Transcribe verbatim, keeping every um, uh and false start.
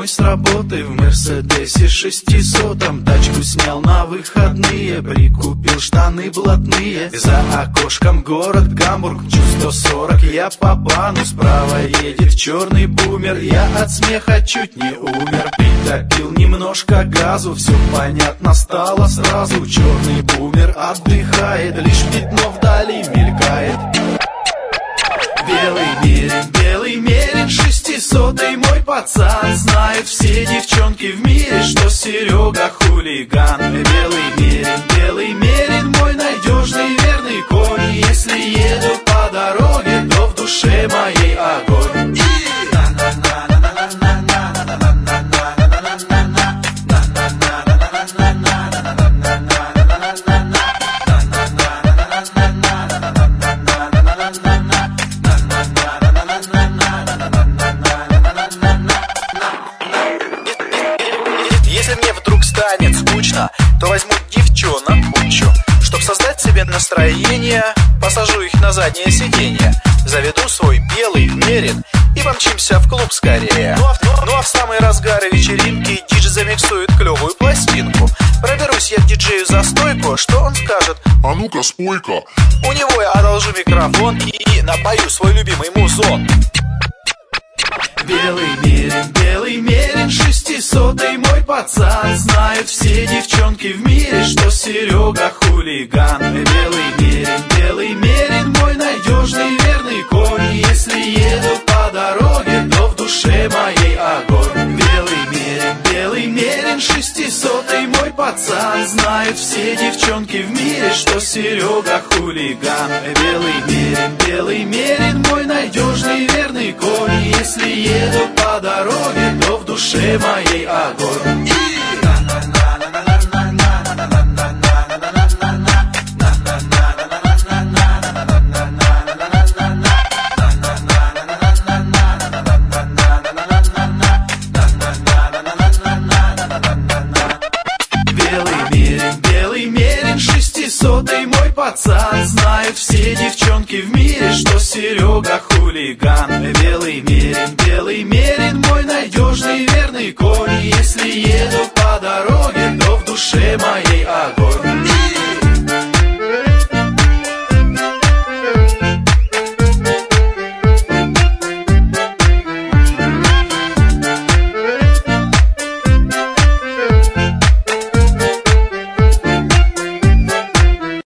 домой с работы в Мерседесе шестисотом. Тачку снял на выходные, прикупил штаны блатные. За окошком город Гамбург, чуть сто сорок, я по бану. Справа едет черный бумер, я от смеха чуть не умер. Притопил немножко газу, все понятно стало сразу. Черный бумер отдыхает, лишь пятно вдали мелькает. Белый мерин, белый мерин, шестисотый мой пацан. Знают все девчонки в мире, что Серега хулиган. Белый мерин, белый мерин, мой надежный верный конь. Если еду по дороге, то в душе моей огонь. Если мне вдруг станет скучно, то возьму девчонок кучу. Чтоб создать себе настроение, посажу их на заднее сиденье. Заведу свой белый мерин и помчимся в клуб скорее. Ну а, ну а в самый разгар вечеринки диджей замиксует клевую пластинку. Проберусь я к диджею за стойку, что он скажет? А ну-ка, спой-ка. У него я одолжу микрофон и напою свой любимый музон. Белый мерин, белый мерин, шестисотый мой пацан. Знают все девчонки в мире, что Серега хулиган. Белый мерин, белый мерин, мой надежный верный конь. Если еду по дороге, то в душе моей огонь. Белый мерин, белый мерин, шестисотый мой пацан. Знают все девчонки в мире, что Серега хулиган. Белый мерин, белый мерин, мой надежный верный конь. Если еду по дороге, то в душе моей огонь. Белый мерин, белый мерин, шестисотый мой пацан. Знают все девчонки в мире, что Серега хулиган. Белый мерин, белый мерин, мой надежный верный конь. Если еду по дороге, то в душе моей огонь.